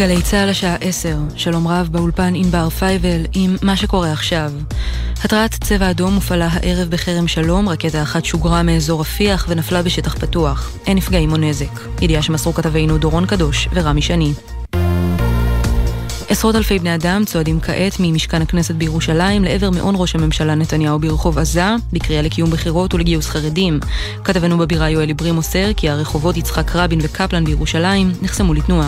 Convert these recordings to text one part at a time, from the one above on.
גלי צהל השעה 10, שלום רב באולפן ענבר פייבל עם מה שקורה עכשיו. התרעת צבע אדום הופעלה הערב בכרם שלום, רקטה אחת שוגרה מאזור רפיח ונפלה בשטח פתוח. אין נפגעים או נזק. ידיעה שמסרו כתבינו דורון קדוש ורמי שני. עשרות אלפי בני אדם צועדים כעת ממשכן הכנסת בירושלים לעבר מעון ראש הממשלה נתניהו ברחוב עזה, בקריאה לקיום בחירות ולגיוס חרדים. כתבנו בבירה יואל עברי מוסר כי הרחובות יצחק רבין וקפלן בירושלים נחסמו לתנועה.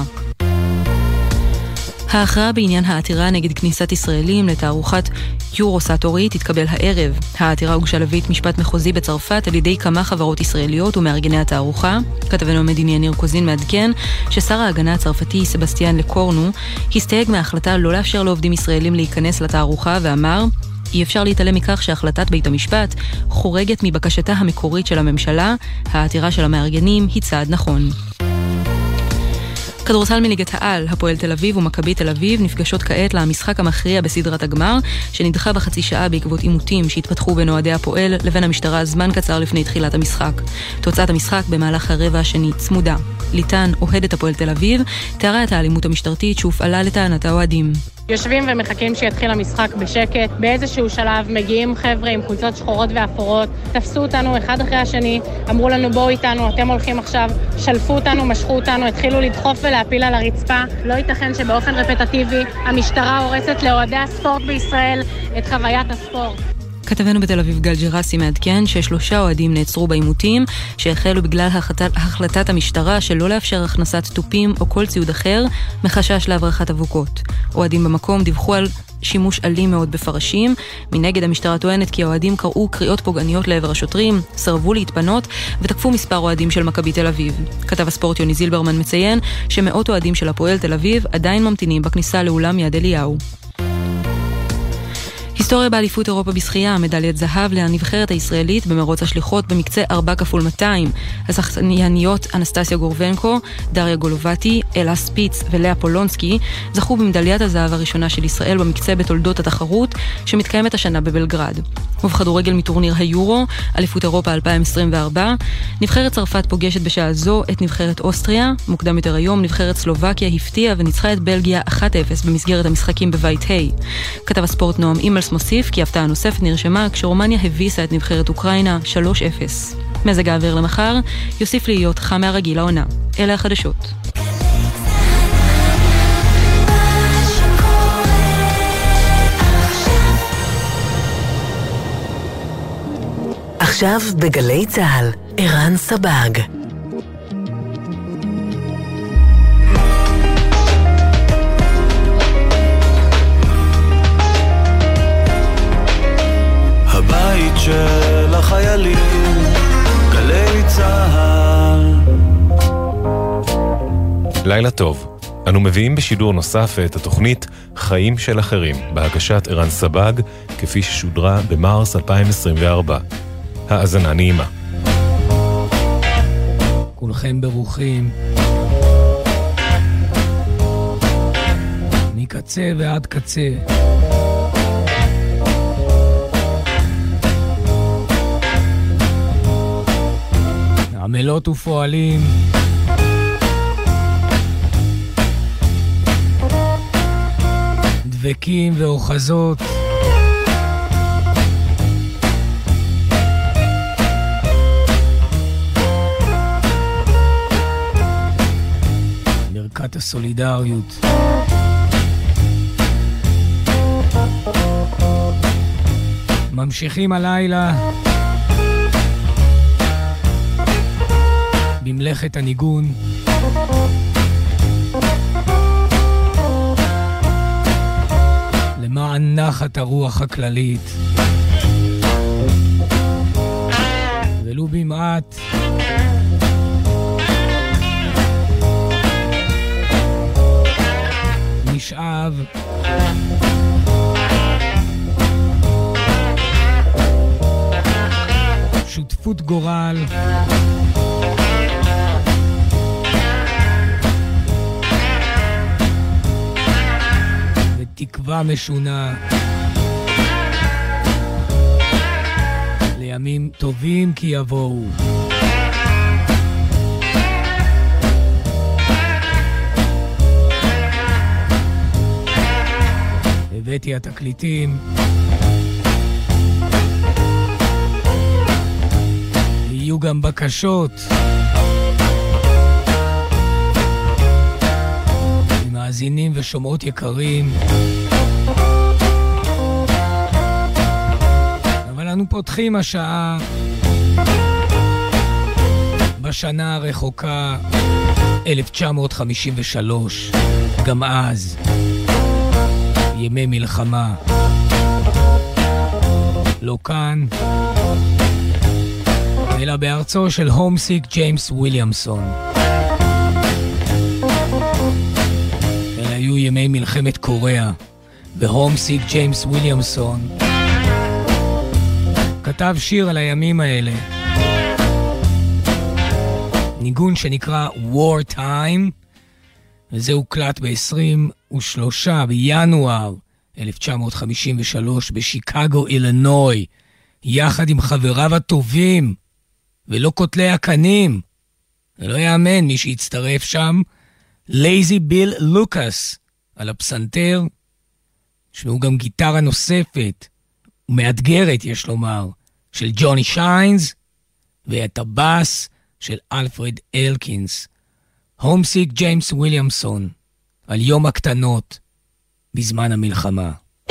ההכרעה בעניין העתירה נגד כניסת ישראלים לתערוכת יורוסאטורי תתקבל הערב. העתירה הוגשה לבית משפט מחוזי בצרפת על ידי כמה חברות ישראליות ומארגני התערוכה. כתבנו המדיני יניר קוזין מעדכן ששר ההגנה הצרפתי סבסטיאן לקורנו הסתייג מההחלטה לא לאפשר לעובדים ישראלים להיכנס לתערוכה ואמר: אי אפשר להתעלם מכך שהחלטת בית המשפט חורגת מבקשתה המקורית של הממשלה. העתירה של המארגנים היא צעד נכון. כדורסל מליגת העל, הפועל תל אביב ומכבי תל אביב נפגשות כעת למשחק המכריע בסדרת הגמר, שנדחה בחצי שעה בעקבות עימותים שהתפתחו בין אוהדי הפועל לבין המשטרה זמן קצר לפני תחילת המשחק. תוצאת המשחק במהלך הרבע השני צמודה. ליטן, אוהדת הפועל תל אביב, תיארה את האלימות המשטרתית שהופעלה לטענת האוהדים. יושבים ומחכים שיתחיל המשחק בשקט. באיזשהו שלב מגיעים חבר'ה עם חולצות שחורות ואפורות, תפסו אותנו אחד אחרי השני, אמרו לנו בואו איתנו, אתם הולכים עכשיו, שלפו אותנו, משכו אותנו, התחילו לדחוף ולהפיל על הרצפה. לא ייתכן שבאופן רפטטיבי המשטרה הורסת לאוהדי הספורט בישראל את חוויית הספורט. כתבנו בתל אביב גל ג'רסי מעדכן ש3 אוהדים נעצרו בעימותים שהחלו בגלל החלטת המשטרה שלא לאפשר הכנסת טופים או כל ציוד אחר מחשש להברחת אבוקות. אוהדים במקום דיווחו על שימוש אלים מאוד בפרשים. מנגד המשטרה טוענת כי האוהדים קראו קריאות פוגעניות לעבר השוטרים, סרבו להתפנות ותקפו מספר אוהדים של מכבי תל אביב. כתב הספורט יוני זילברמן מציין שמאות אוהדים של הפועל תל אביב עדיין ממתינים בכניסה לאולם יד אליהו. היסטוריה באליפות אירופה בשחייה, מדליית זהב לנבחרת הישראלית במרוץ השליחות במקצה 4x200. השחייניות אנסטסיה גורבנקו, דריה גולובטי, אלה ספיץ ולאה פולונסקי זכו במדליית הזהב הראשונה של ישראל במקצה בתולדות התחרות שמתקיימת השנה בבלגרד. ובכדורגל מטורניר היורו, אליפות אירופה 2024, נבחרת צרפת פוגשת בשעה זו את נבחרת אוסטריה. מוקדם יותר היום נבחרת סלובקיה הפתיעה וניצחה את בלגיה 1-0 במסגרת המשחקים בבית ה'. כתב הספורט נועם אימלס מוסיף כי הפתעה נוספת נרשמה כשרומניה הביסה את נבחרת אוקראינה 3-0. מזג האוויר למחר יוסיף להיות חם מהרגיל העונה. אלה החדשות. עכשיו בגלי צהל, ערן סבג. הבית של החיילים, גלי צהל. לילה טוב. אנו מביאים בשידור נוסף את התוכנית חיים של אחרים, בהגשת ערן סבג, כפי ששודרה במרס 2024. האזנה נעימה. כולכם ברוכים. מקצה ועד קצה. עמלות ופועלים. דבקים ואוחזות. ברכת הסולידריות. ממשיכים הלילה במלאכת הניגון. למען נחת הרוח הכללית. ולו במעט נשאב שותפות גורל ותקווה משונה לימים טובים כי יבואו. הבאתי התקליטים. יהיו גם בקשות. מאזינים ושומעות יקרים. אבל אנו פותחים השעה בשנה הרחוקה 1953, גם אז ימי מלחמה. לא כאן, אלא בארצו של הומסיק ג'יימס וויליאמסון. אלה היו ימי מלחמת קוריאה, והומסיק ג'יימס וויליאמסון כתב שיר על הימים האלה. ניגון שנקרא War Time, וזה הוקלט ב-23 בינואר 1953 בשיקגו, אילינוי, יחד עם חבריו הטובים ולא קוטלי הקנים. זה לא יאמן, מי שהצטרף שם, לייזי ביל לוקאס על הפסנתר. שמעו גם גיטרה נוספת ומאתגרת, יש לומר, של ג'וני שיינס, ואת הבאס של אלפרד אלקינס. הומסיק ג'יימס וויליאמסון על יום הקטנות בזמן המלחמה.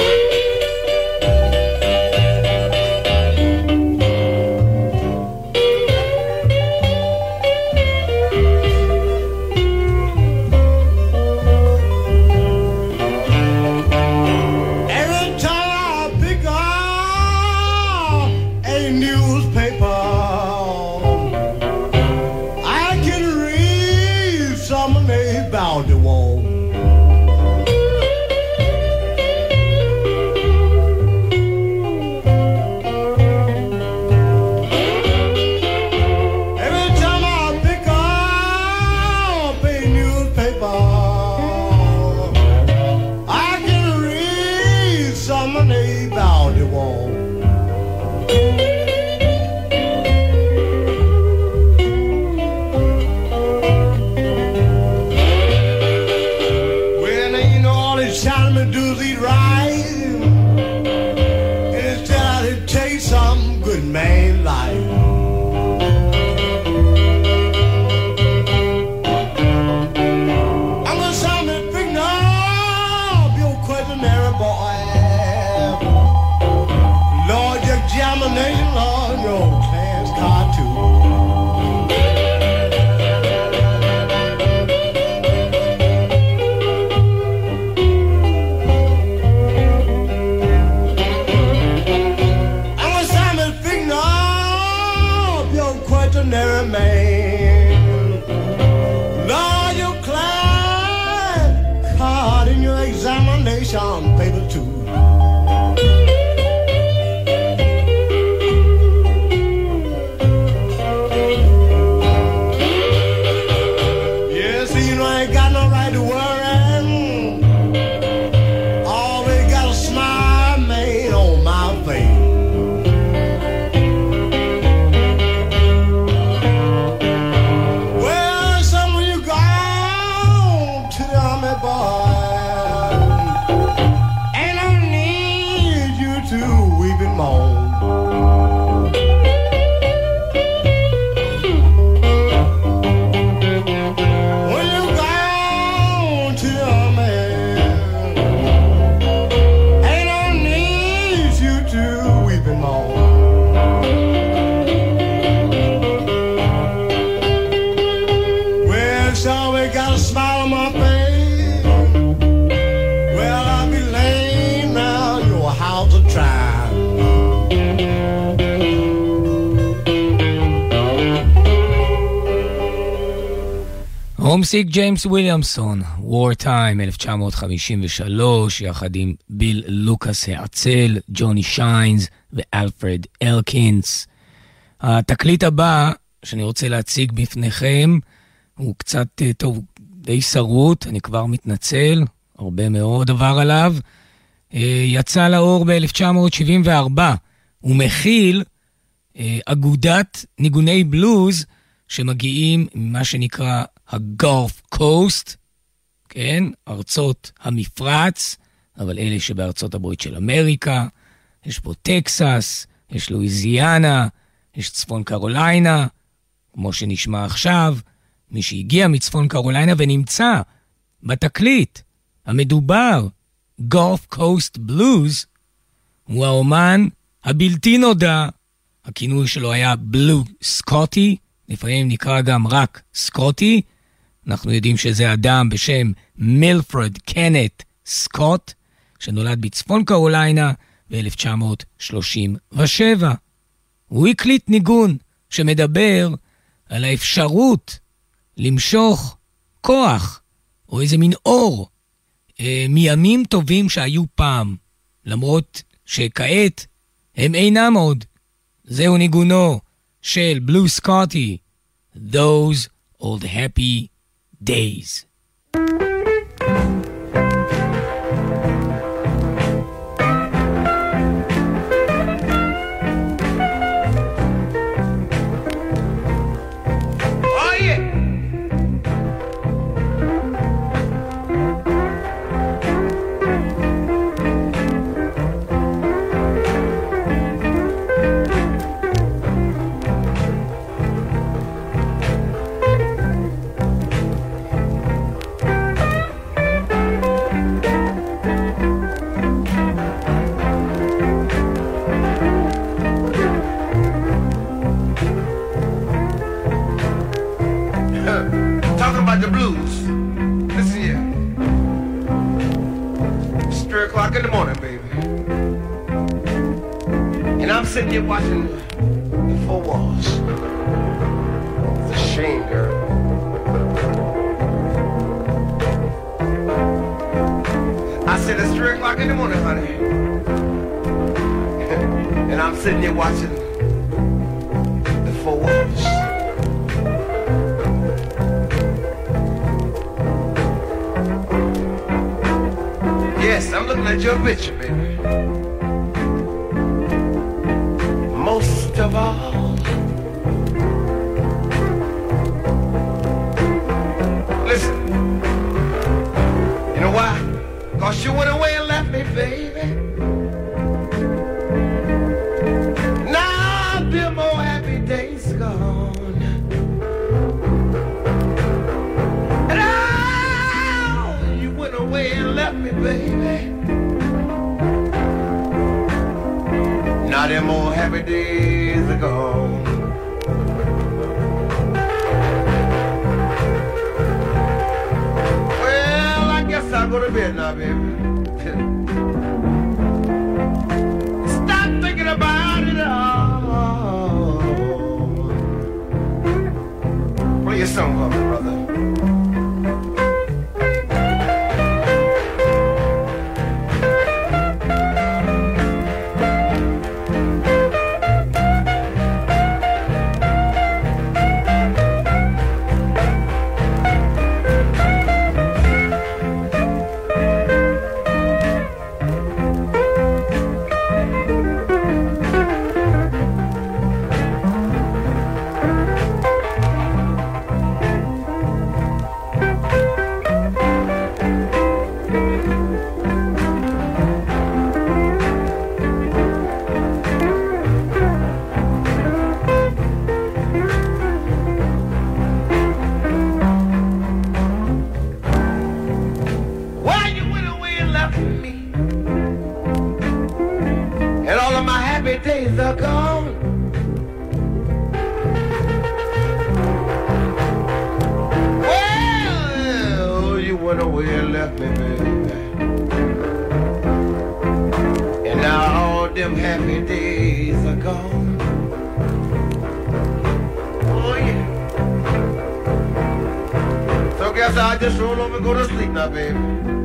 הומסיק ג'יימס וויליאמסון, War Time 1953, יחד עם ביל לוקאס העצל, ג'וני שיינס ואלפרד אלקינס. התקליט הבא שאני רוצה להציג בפניכם הוא קצת טוב, די שרוט, אני כבר מתנצל, הרבה מאוד עבר עליו. יצא לאור ב-1974, הוא מכיל אגודת ניגוני בלוז שמגיעים ממה שנקרא הגולף קוסט, כן, ארצות המפרץ, אבל אלה שבארצות הברית של אמריקה, יש פה טקסס, יש לואיזיאנה, יש צפון קרוליינה, כמו שנשמע עכשיו, מי שהגיע מצפון קרוליינה ונמצא בתקליט המדובר, Gulf Coast Blues, הוא האומן הבלתי נודע, הכינוי שלו היה בלו סקוטי, לפעמים נקרא גם רק סקוטי, אנחנו יודעים שזה אדם בשם מילפרד קנט סקוט, שנולד בצפון קרוליינה ב-1937. הוא הקליט ניגון שמדבר על האפשרות למשוך כוח, או איזה מין אור, מימים טובים שהיו פעם, למרות שכעת הם אינם עוד. זהו ניגונו של בלו סקוטי, Those Old Happy Days. In the morning, baby, and I'm sitting here watching the four walls. It's a shame, girl. I said it's 3 o'clock in the morning, honey, and I'm sitting here watching the four walls. Yes, I'm looking at your picture, baby. Most of all, listen, you know why? 'Cause you went away and left me, baby. Now them old happy days gone, and you went away and left me, baby. Now them old happy days are gone. Well, I guess I'll go to bed now, baby. Stop thinking about it all. Play your song for me, brother. I just roll over and go to sleep now, baby.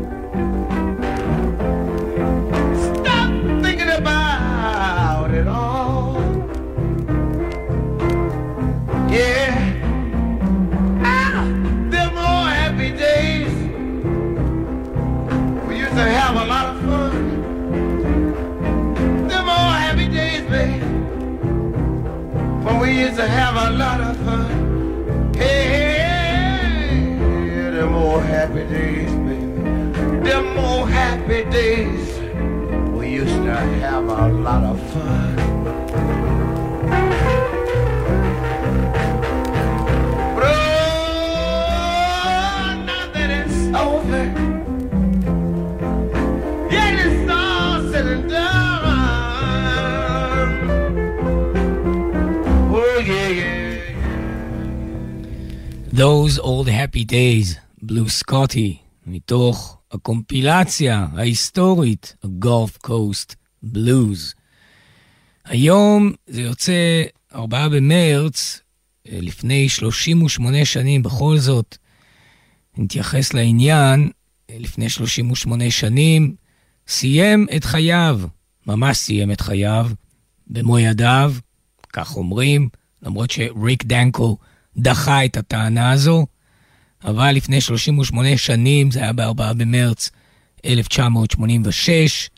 Stop thinking about it all. Yeah. Them old happy days. We used to have a lot of fun. Them old happy days, baby. When we used to have a lot of fun. Hey, them old happy days, baby. them old happy days we used to have a lot of fun. But now that it's over, yeah, it's all said and done. Oh yeah, yeah. Those old happy days, בלו סקוטי, מתוך הקומפילציה ההיסטורית, הגולף קוסט בלוז. היום זה יוצא 4 במרץ, לפני 38 שנים, בכל זאת, נתייחס לעניין, לפני 38 שנים, סיים את חייו, ממש סיים את חייו, במו ידיו, כך אומרים, למרות שריק דנקו דחה את הטענה הזו, אבל לפני 38 שנים, זה היה ב4 במרץ 1986,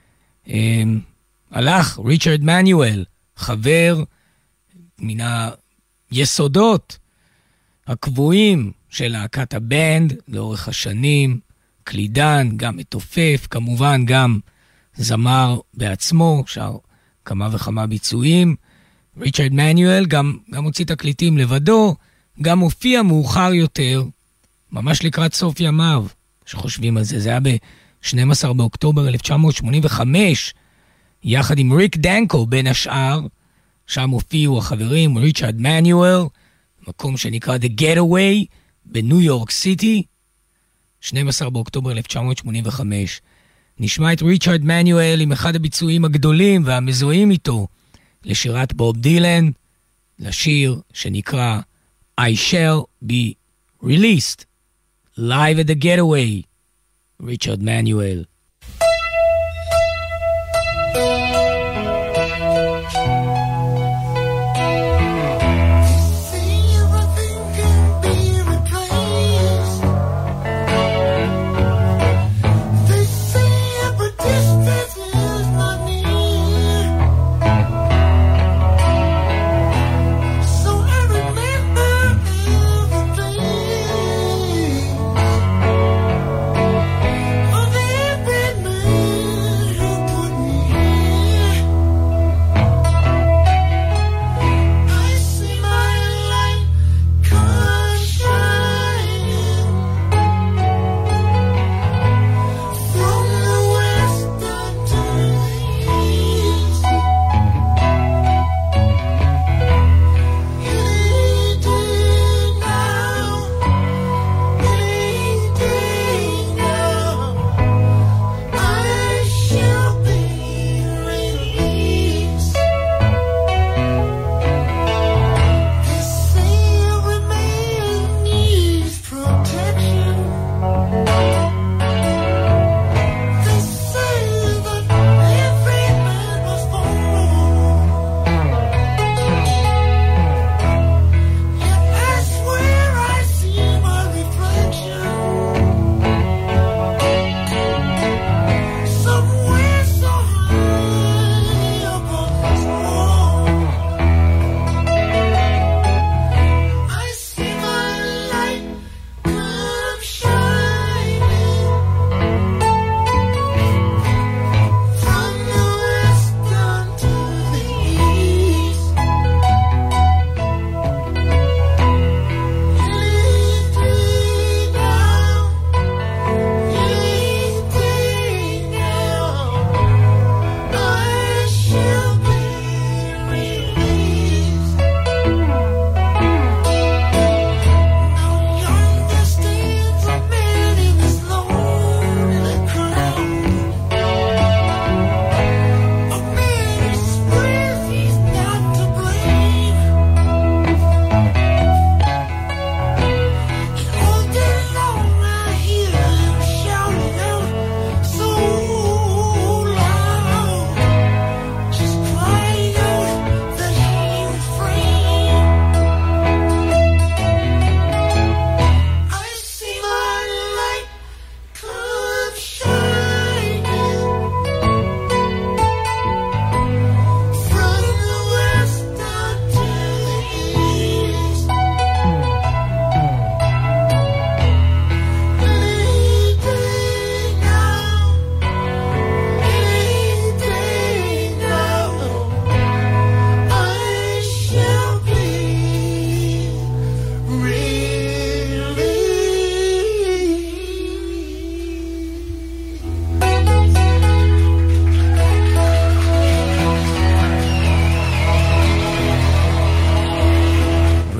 הלך ריצ'רד מנואל, חבר מן היסודות הקבועים של להקת הבנד לאורך השנים, קלידן, גם מתופף, כמובן גם זמר בעצמו, שר כמה וכמה ביצועים. ריצ'רד מנואל גם הוציא תקליטים לבדו, גם הופיע מאוחר יותר, ממש לקראת סוף ימיו, שחושבים על זה. זה היה ב-12 באוקטובר 1985, יחד עם ריק דנקו בין השאר, שם הופיעו החברים ריצ'רד מנואל, מקום שנקרא The Getaway בניו יורק סיטי, 12 באוקטובר 1985. נשמע את ריצ'רד מנואל עם אחד הביצועים הגדולים והמזוהים איתו, לשירת בוב דילן, לשיר שנקרא I Shall Be Released, Live at the Getaway, ריצ'רד מנואל.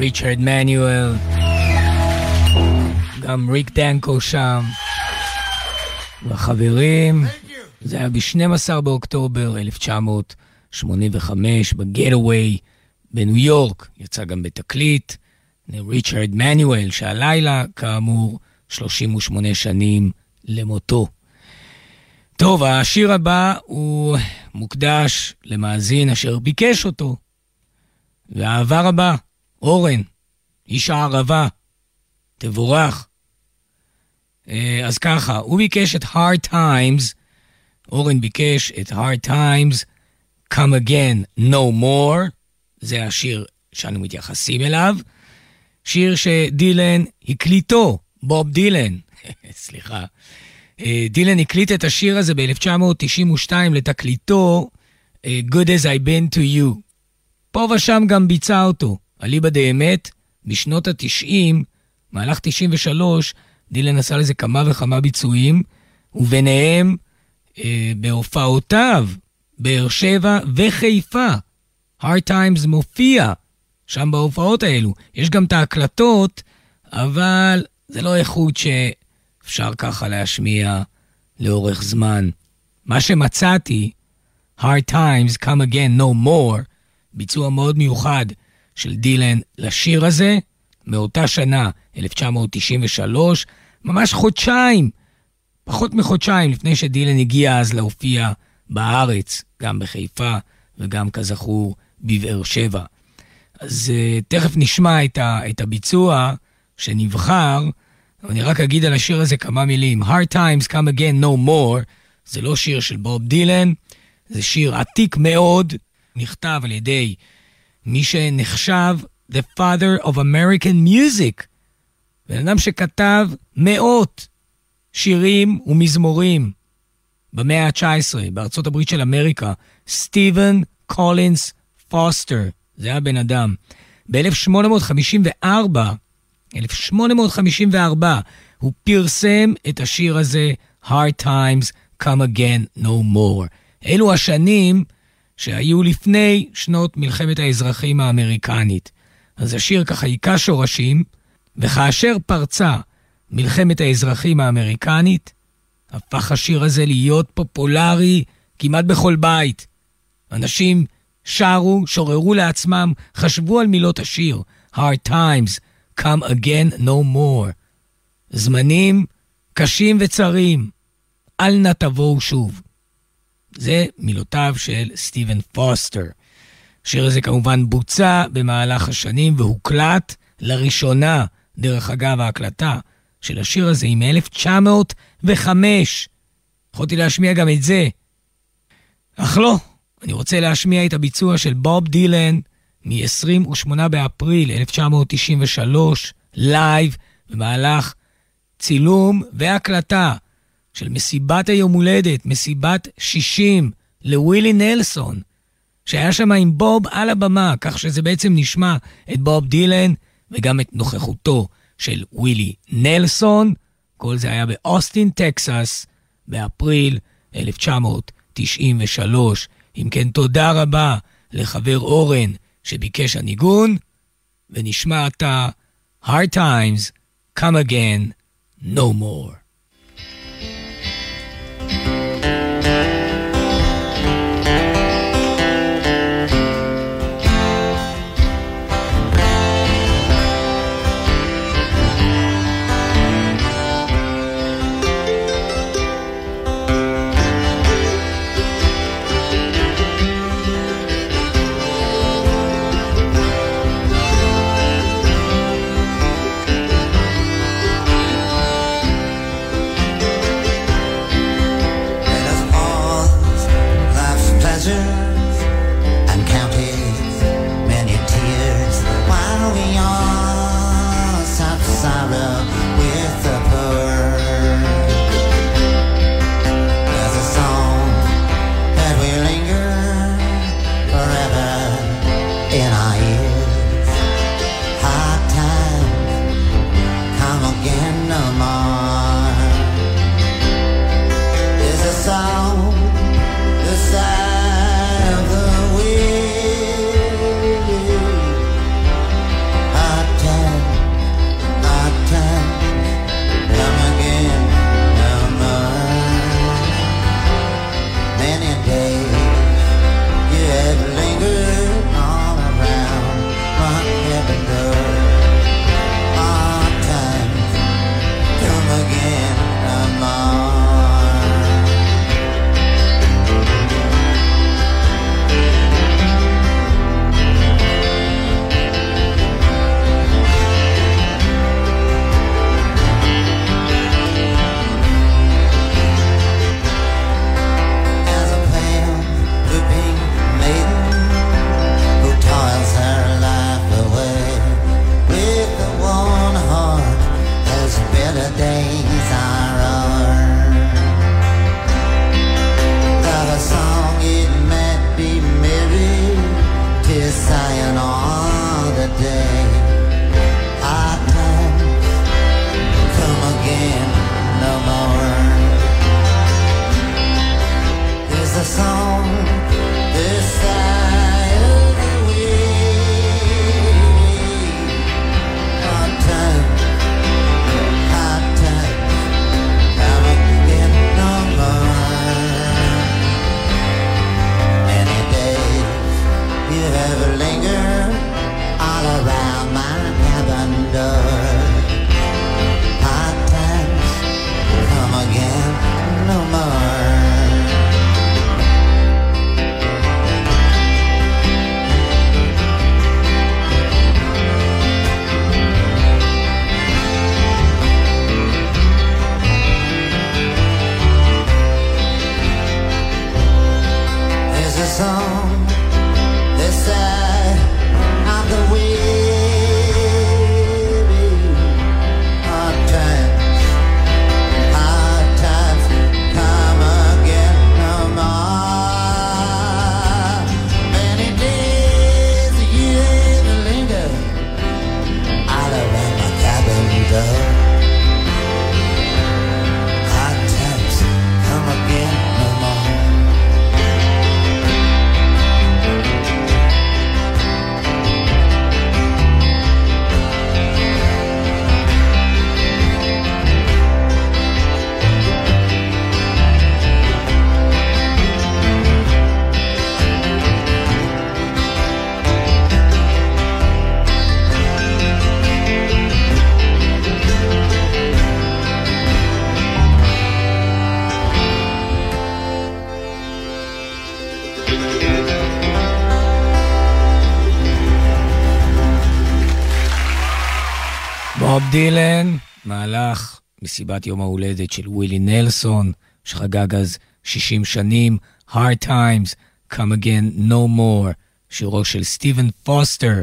ריצ'רד מנואל, גם ריק דנקו שם, והחברים, זה היה ב-12 באוקטובר 1985 בגטווי בניו יורק, יצא גם בתקליט, ריצ'רד מנואל, שהלילה כאמור 38 שנים למותו. טוב, השיר הבא הוא מוקדש למאזין אשר ביקש אותו, והאהבה רבה, אורן, איש הערבה, תבורך. אז ככה, הוא ביקש את Hard Times, אורן ביקש את Hard Times, Come Again, No More, זה השיר שאנו מתייחסים אליו, שיר שדילן הקליטו, בוב דילן, סליחה, דילן הקליט את השיר הזה ב-1992 לתקליטו Good as I've been to you. פה ושם גם ביצע אותו, אליבא דאמת, בשנות ה-90, מהלך 93, דילן עשה לזה כמה וכמה ביצועים, וביניהם בהופעותיו, באר שבע וחיפה. Hard Times מופיע שם בהופעות האלו. יש גם את ההקלטות, אבל זה לא איכות שאפשר ככה להשמיע לאורך זמן. מה שמצאתי, Hard Times, Come Again, No More, ביצוע מאוד מיוחד של דילן לשיר הזה, מאותה שנה, 1993, ממש חודשיים, פחות מחודשיים לפני שדילן הגיע אז להופיע בארץ, גם בחיפה וגם כזכור בבאר שבע. אז תכף נשמע את הביצוע שנבחר, אני רק אגיד על השיר הזה כמה מילים. Hard Times Come Again No More, זה לא שיר של בוב דילן, זה שיר עתיק מאוד, נכתב על ידי מי שנחשב The Father of American Music, בן אדם שכתב מאות שירים ומזמורים במאה ה-19 בארצות הברית של אמריקה, סטיבן קולינס פוסטר, זה היה בן אדם. ב-1854 הוא פרסם את השיר הזה, Hard Times Come Again No More. אלו השנים שהיו לפני שנות מלחמת האזרחים האמריקנית. אז השיר ככה היכה שורשים, וכאשר פרצה מלחמת האזרחים האמריקנית, הפך השיר הזה להיות פופולרי כמעט בכל בית. אנשים שרו, שוררו לעצמם, חשבו על מילות השיר, Hard Times, Come Again No More. זמנים קשים וצרים, אל נא תבואו שוב. זה מילותיו של סטיבן פוסטר. השיר הזה כמובן בוצע במהלך השנים והוקלט לראשונה, דרך אגב ההקלטה של השיר הזה היא מ-1905. יכולתי להשמיע גם את זה. אך לא, אני רוצה להשמיע את הביצוע של בוב דילן מ-28 באפריל 1993, לייב, במהלך צילום והקלטה של מסיבת היום הולדת, מסיבת 60 לווילי נלסון, שהיה שם עם בוב על הבמה, כך שזה בעצם נשמע את בוב דילן וגם את נוכחותו של ווילי נלסון. כל זה היה באוסטין, טקסס, באפריל 1993. אם כן, תודה רבה לחבר אורן שביקש הניגון, ונשמע את Hard Times, Come Again, No More. song this side of the way. Hard times come again no more. Many days a year to linger all around my cabin door. Hard times come again no more. בוב דילן, מהלך מסיבת יום ההולדת של ווילי נלסון, שחגג אז 60 שנים, Hard Times, Come Again No More, שירו של סטיבן פוסטר,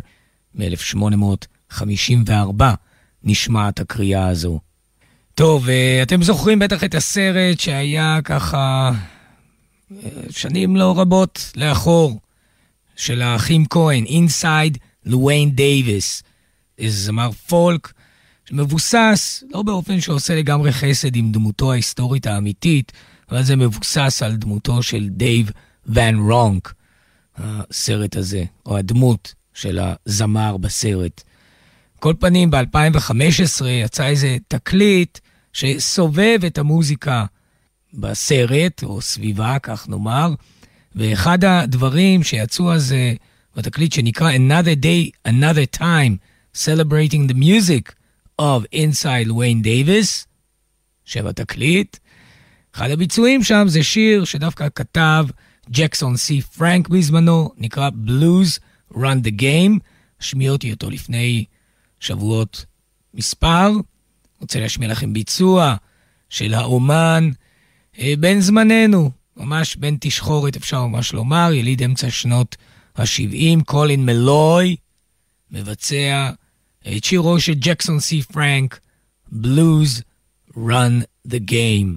מ-1854, נשמעת הקריאה הזו. טוב, אתם זוכרים בטח את הסרט שהיה ככה שנים לא רבות לאחור, של האחים כהן, Inside Llewyn Davis, איזה זמר פולק, שמבוסס, לא באופן שעושה לגמרי חסד עם דמותו ההיסטורית האמיתית, אבל זה מבוסס על דמותו של דייב ון רונק, הסרט הזה, או הדמות של הזמר בסרט. כל פנים, ב-2015 יצא איזה תקליט שסובב את המוזיקה בסרט, או סביבה, כך נאמר, ואחד הדברים שיצאו אז בתקליט שנקרא Another Day, Another Time, Celebrating the Music of Inside Llewyn Davis, שם התקליט. אחד הביצועים שם זה שיר שדווקא כתב ג'קסון סי פרנק בזמנו, נקרא Blues Run the Game, השמיעתי אותו לפני שבועות מספר. רוצה להשמיע לכם ביצוע של האומן בן זמננו, ממש בן תשחורת אפשר ממש לומר, יליד אמצע שנות ה-70, קולין מלוי, מבצע את שירו של ג'קסון סי פרנק, Blues Run the Game.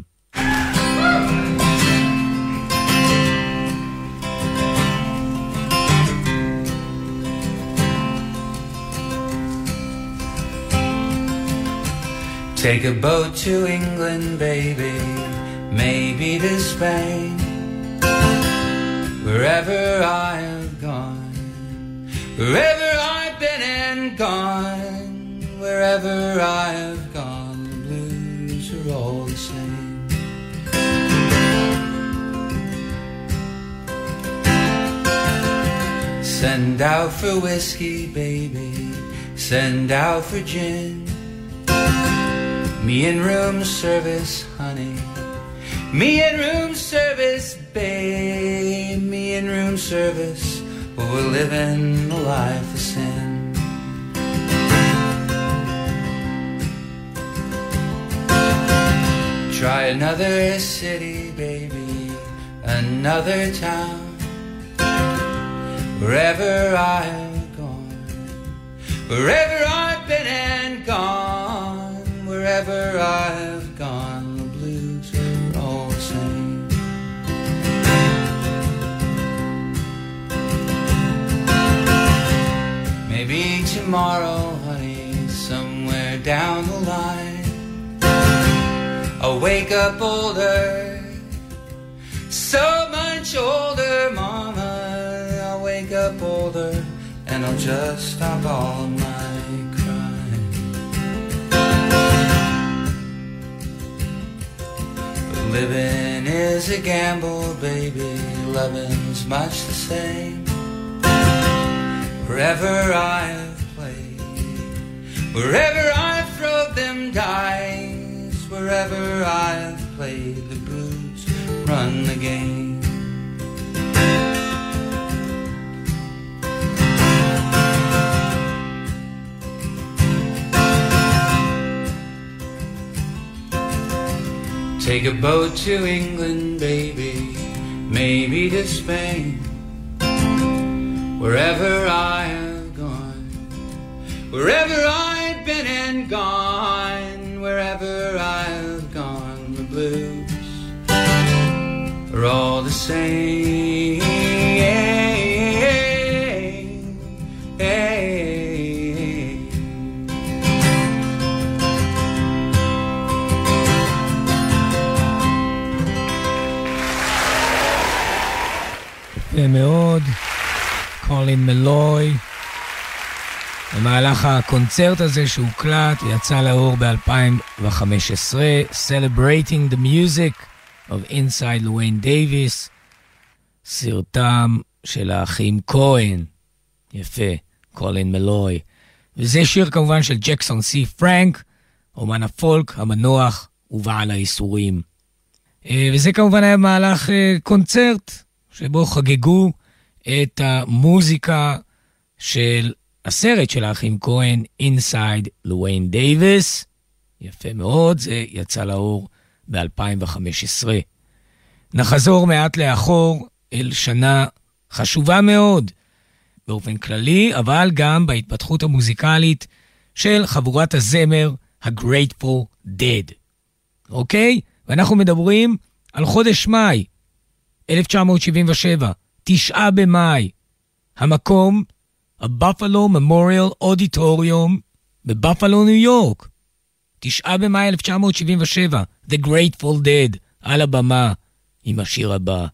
Take a boat to England, baby, maybe to Spain, wherever I have gone, wherever I've been and gone, wherever I have gone, the blues are all the same. Send out for whiskey, baby, send out for gin, me in room service, honey, me in room service, babe, me in room service, but we're living a life of sin. Try another city, baby, another town, wherever I've gone, wherever I've been and gone, wherever I've gone, the blues are all the same. Maybe tomorrow, honey, somewhere down the line, I'll wake up older, so much older, mama. I'll wake up older, and I'll just stop all my crying. But living is a gamble, baby, loving's much the same. Wherever I've played, wherever I've thrown them dice, wherever I've played, the blues run the game. Take a boat to England, baby, maybe to Spain, wherever I have gone, wherever I've been and gone, wherever I've gone, the blues are all the same. מאוד, קולין מלוי. במהלך הקונצרט הזה שהוקלט ויצא לאור ב-2015, Celebrating the Music of Inside Llewyn Davis, סרטם של האחים כהן. יפה, קולין מלוי. וזה שיר כמובן של ג'קסון סי פרנק, אומן הפולק, המנוח ובעל האיסורים. וזה כמובן היה מהלך קונצרט, שבו חגגו את המוזיקה של הסרט של האחים כהן, Inside Llewyn Davis. יפה מאוד, זה יצא לאור ב-2015. נחזור מעט לאחור אל שנה חשובה מאוד, באופן כללי, אבל גם בהתפתחות המוזיקלית של חבורת הזמר ה-Grateful Dead. אוקיי? ואנחנו מדברים על חודש מאי, 1977, 9 במאי, המקום, הבאפלו ממוריאל אודיטוריום, בבאפלו, ניו יורק. 9 במאי 1977, The Grateful Dead, על הבמה, עם השיר הבא.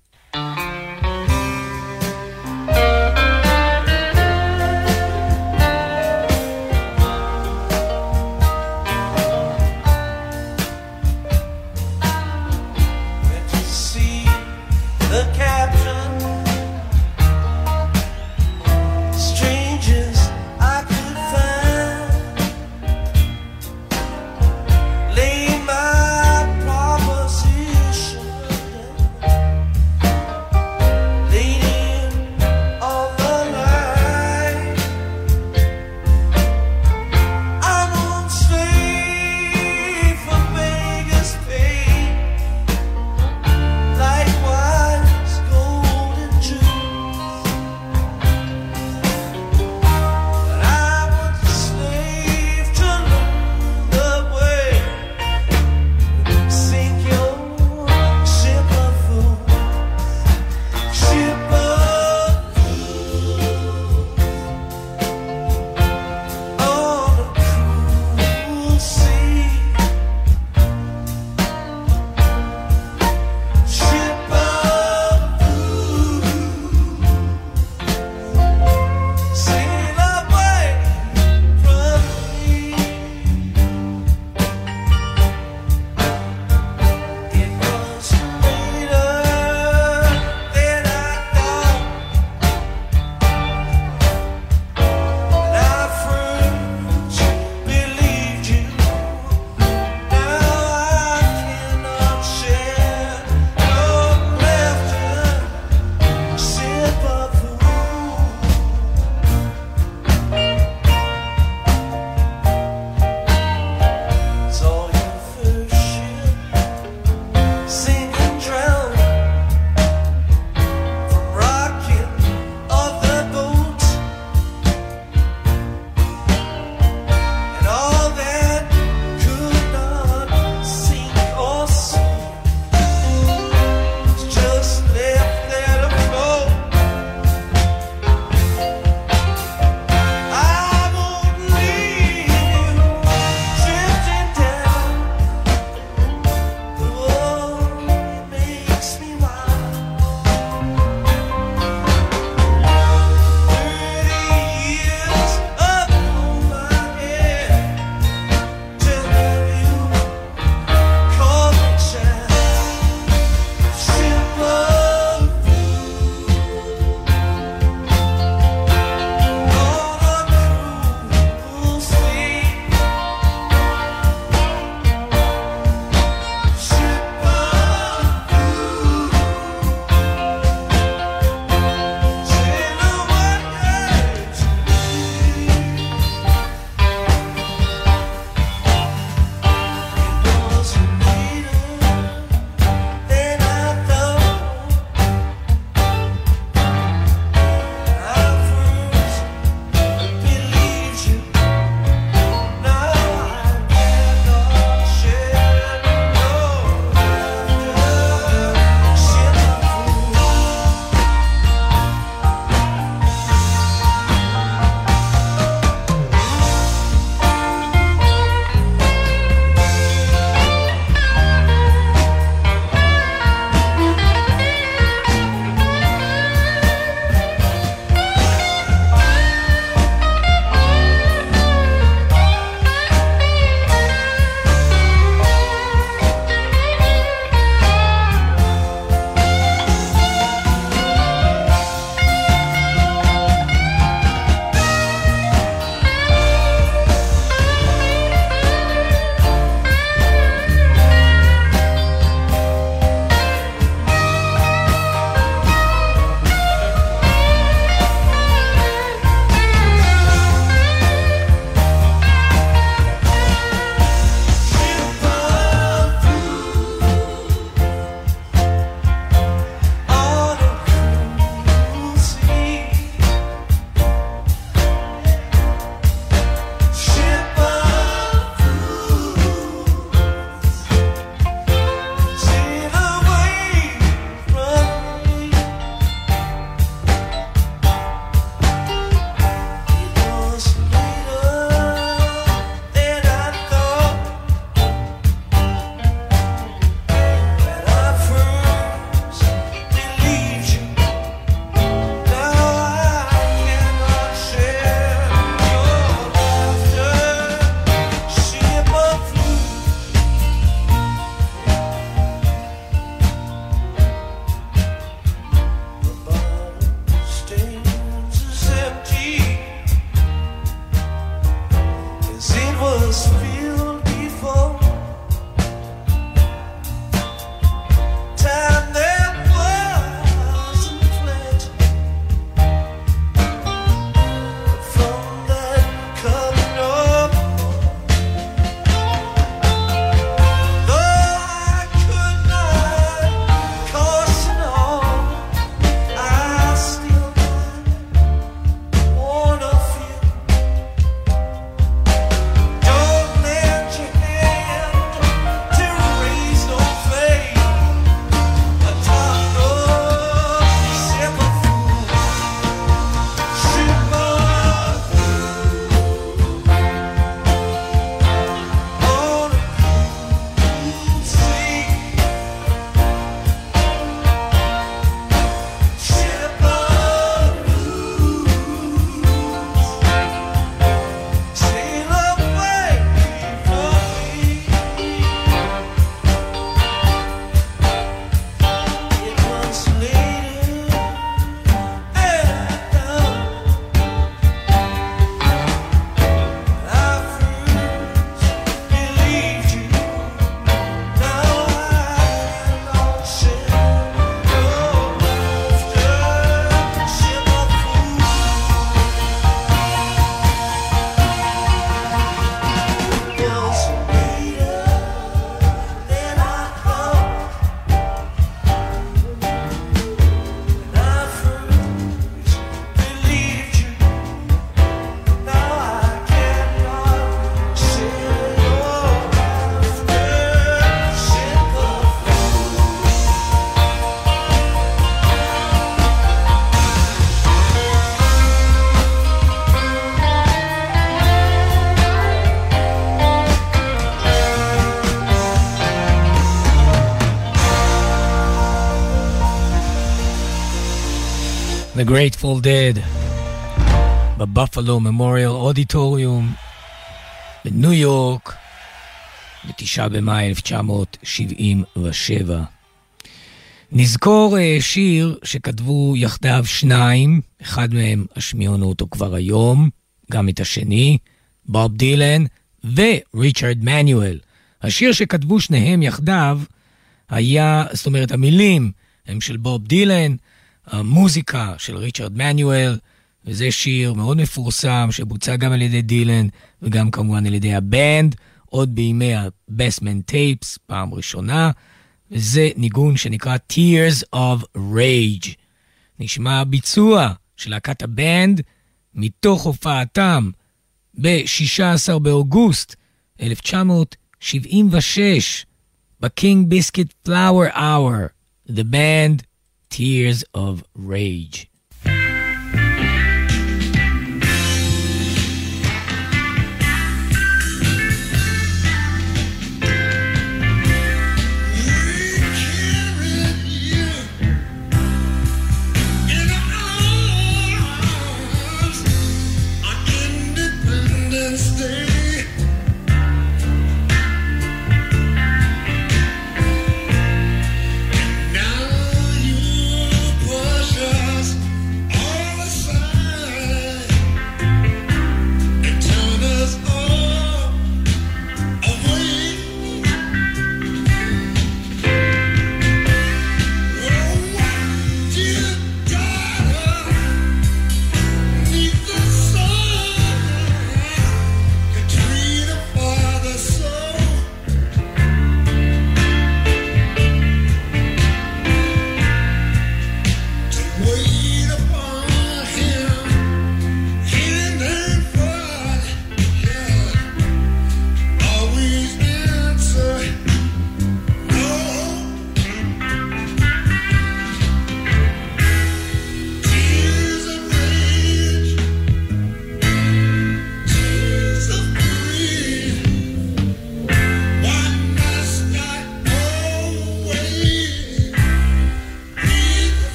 The Grateful Dead בבאפלו ממוריאל אודיטוריום בניו יורק ב9 במאי 1977. נזכור שיר שכתבו יחדיו שניים, אחד מהם השמיענו אותו כבר היום, גם את השני, בוב דילן וריצ'רד מנואל. השיר שכתבו שניהם יחדיו היה, זאת אומרת המילים הם של בוב דילן, המוזיקה של ריצ'רד מנואל, וזה שיר מאוד מפורסם שבוצע גם על ידי דילן וגם כמובן על ידי הבנד, עוד בימי ה-Bestman Tapes, פעם ראשונה, וזה ניגון שנקרא Tears of Rage. נשמע ביצוע של להקת הבנד מתוך הופעתם ב-16 באוגוסט 1976 ב-King Biscuit Flower Hour, the band Tears of Rage. Now you push us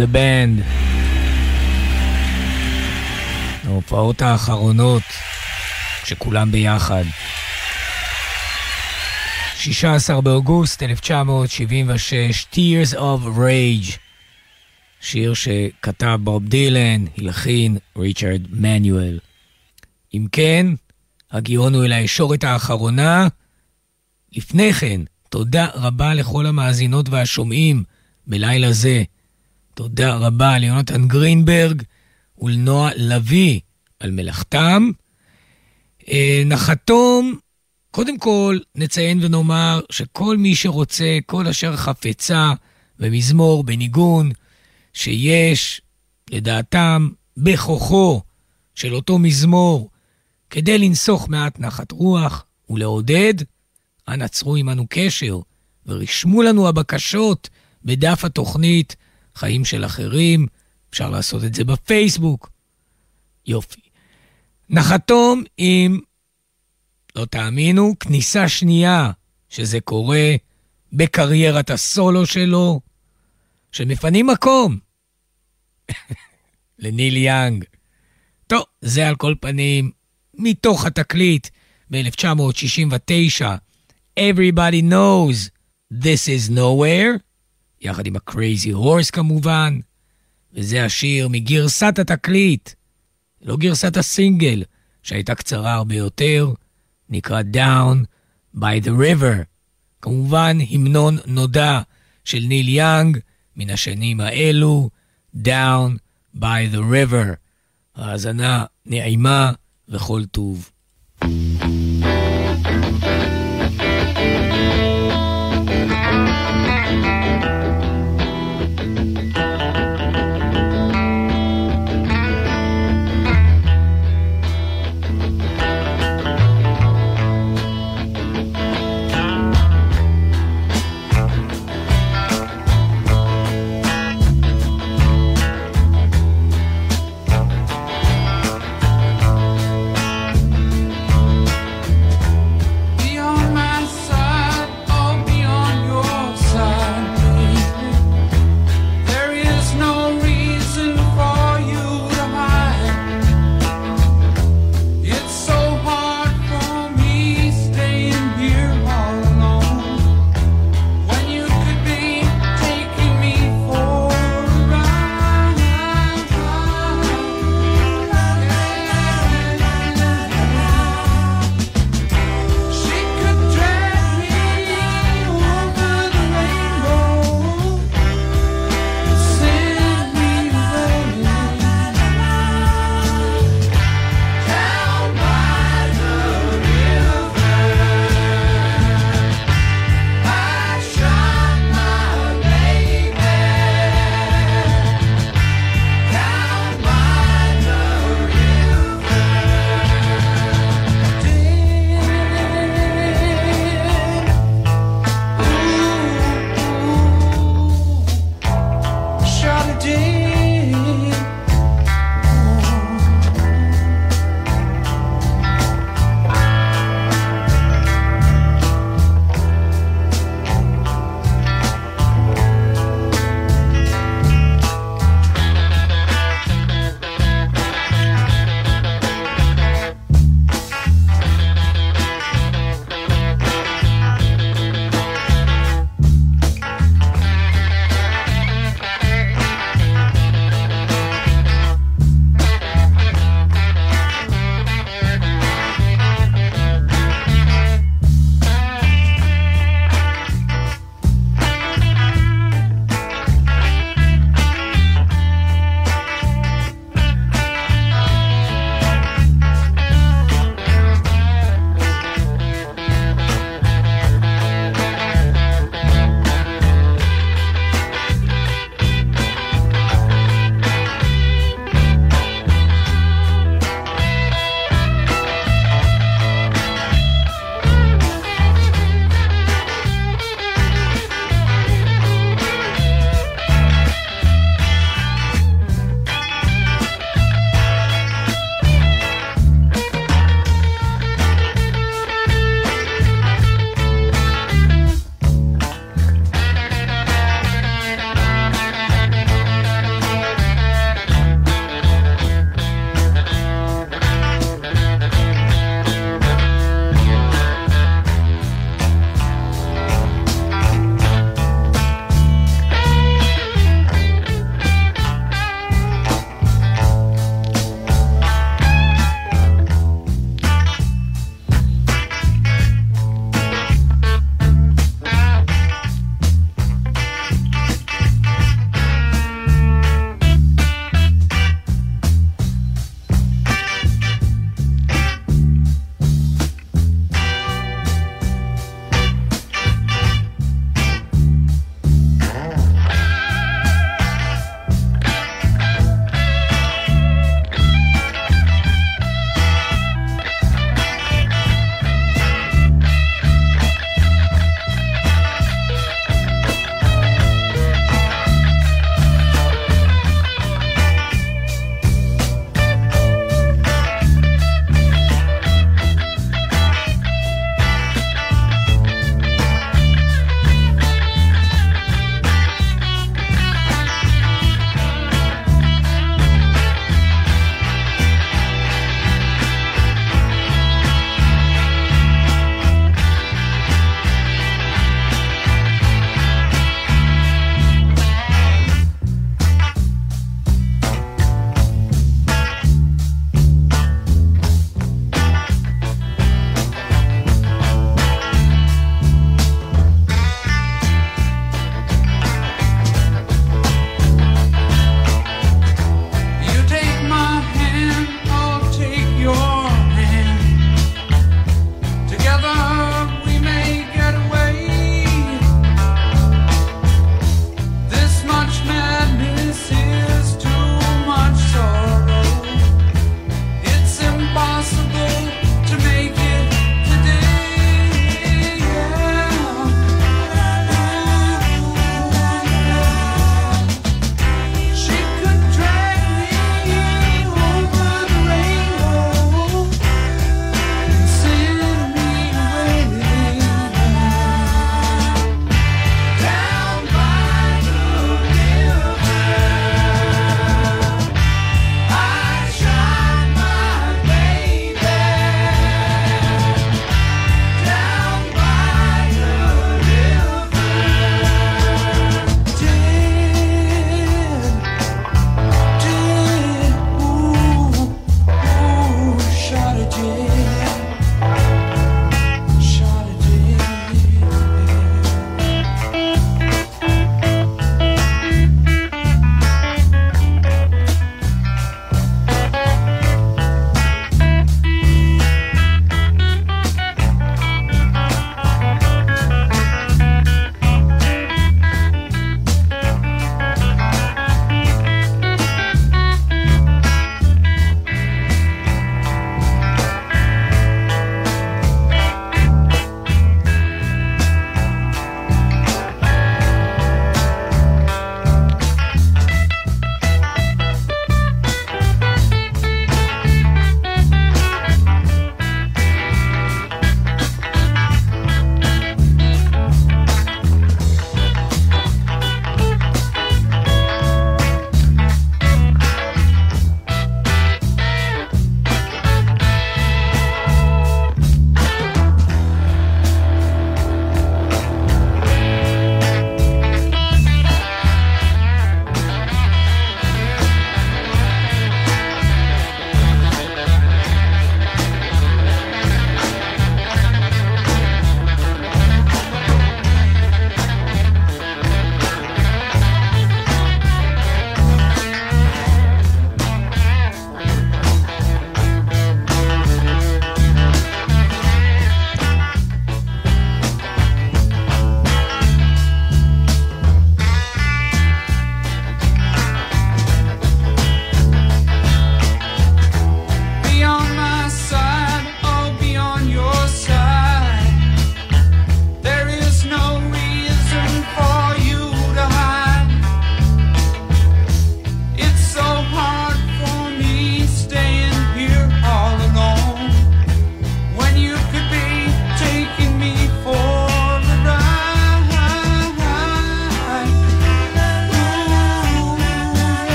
The Band. ההופעות האחרונות, שכולם ביחד. 16 באוגוסט 1976, Tears of Rage. שיר שכתב בוב דילן, הלחין ריצ'רד מנואל. אם כן, הגיעונו אל הישורת האחרונה. לפני כן, תודה רבה לכל המאזינות והשומעים בלילה זה. תודה רבה ליונתן גרינברג ולנועה לוי על מלאכתם. נחתום, קודם כל נציין ונאמר שכל מי שרוצה, כל אשר חפצה במזמור, בניגון, שיש לדעתם בכוחו של אותו מזמור כדי לנסוך מעט נחת רוח ולעודד, אנא צרו עמנו קשר ורשמו לנו הבקשות בדף התוכנית חיים של אחרים. אפשר לעשות את זה בפייסבוק. יופי. נחתום עם, לא תאמינו, כניסה שנייה שזה קורה בקריירת הסולו שלו, שמפנים מקום לניל יאנג. טוב, זה על כל פנים מתוך התקליט ב-1969, Everybody Knows This Is Nowhere, יחד עם ה-Crazy Horse כמובן, וזה השיר מגרסת התקליט, לא גרסת הסינגל, שהייתה קצרה הרבה יותר, נקרא Down by the River, כמובן המנון נודע של ניל יאנג, מן השנים האלו, Down by the River. האזנה נעימה וכל טוב.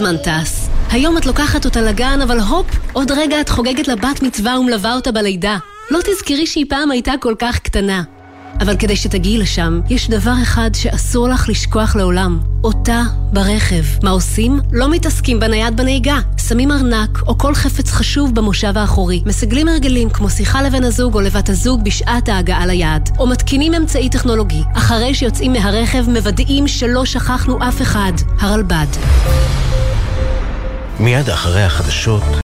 הזמן טס. היום את לוקחת אותה לגן, אבל הופ, עוד רגע את חוגגת לבת מצווה ומלווה אותה בלידה. לא תזכרי שהיא פעם הייתה כל כך קטנה. אבל כדי שתגיעי לשם, יש דבר אחד שאסור לך לשכוח לעולם. אותה ברכב. מה עושים? לא מתעסקים בנייד בנהיגה. שמים ארנק או כל חפץ חשוב במושב האחורי. מסגלים הרגלים כמו שיחה לבן הזוג או לבת הזוג בשעת ההגעה ליעד. או מתקינים אמצעי טכנולוגי. אחרי שיוצאים מהרכב מוודאים שלא שכחנו אף אחד. הרלב"ד. מיד אחרי החדשות